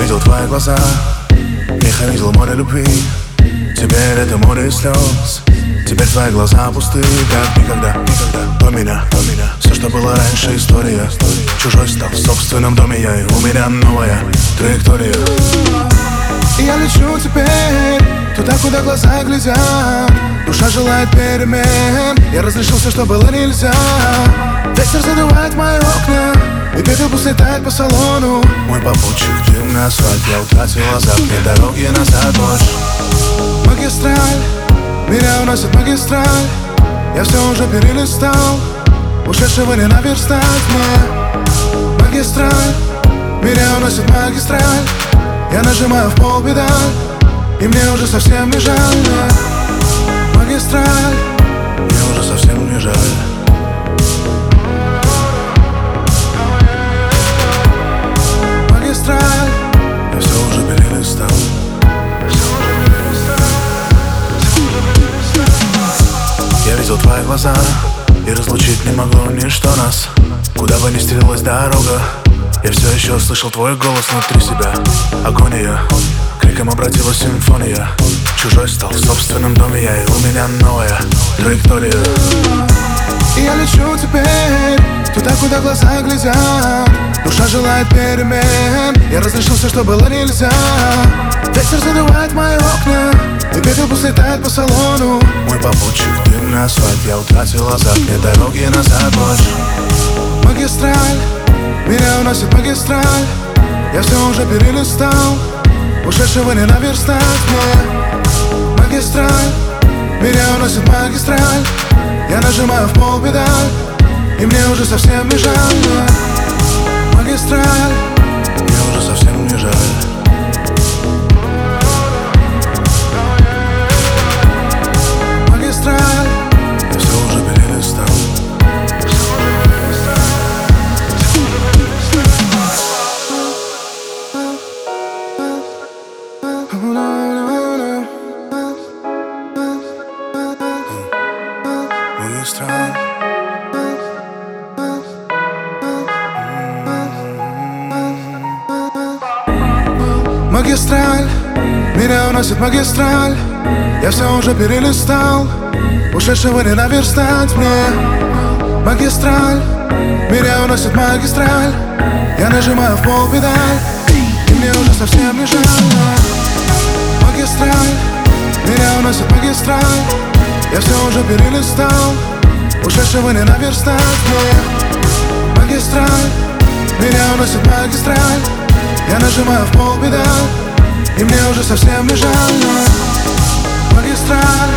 видел твои глаза, в них я видел море любви. Теперь это море слез. Теперь твои глаза пусты, как никогда. До меня все, что было раньше, история. Чужой стал в собственном доме я, и у меня новая траектория. И я лечу теперь туда, куда глаза глядят. Душа желает перемен. Я разрешил все, что было нельзя. Ветер задувает мои окна, и пепел пусть летает по салону. Мой попутчик, дымный асфальт. Я утратил азарт, нет дороги назад больше. Магистраль, меня уносит магистраль. Я все уже перелистал, ушедшего не наверстать мне. Магистраль, меня уносит магистраль. Я нажимаю в пол педаль, и мне уже совсем не жаль. Магистраль, мне уже совсем не жаль. Магистраль, я все уже перелистал. Я видел твои глаза, и разлучить не могло ничто нас. Куда бы ни стрелялась дорога, я все еще слышал твой голос внутри себя. Агония, криком обратилась симфония. Чужой стал в собственном доме я, и у меня новая траектория. И я лечу теперь туда, куда глаза глядят. Душа желает перемен. Я разрешил все, что было нельзя. Ветер задувает мои окна, и пепел пусть летает по салону. Мой попутчик, дымный асфальт. Я утратил азарт, нет дороги назад больше. Магистраль, меня уносит магистраль. Я все уже перелистал, ушедшего не наверстать мне. Магистраль, меня уносит магистраль. Я нажимаю в пол педаль, и мне уже совсем не жаль. Магистраль, мне уже совсем не жаль. Магистраль, я все уже перелистал. Магистраль, меня уносит магистраль. Я все уже перелистал, ушедшего не наверстать мне. Магистраль, меня уносит магистраль. Я нажимаю в пол педаль, и мне уже совсем не жаль. Магистраль, меня уносит магистраль. Я все уже перелистал, ушедшего не наверстать мне. Магистраль, меня уносит магистраль. Я нажимаю в пол педаль, и мне уже совсем не жаль. Магистраль.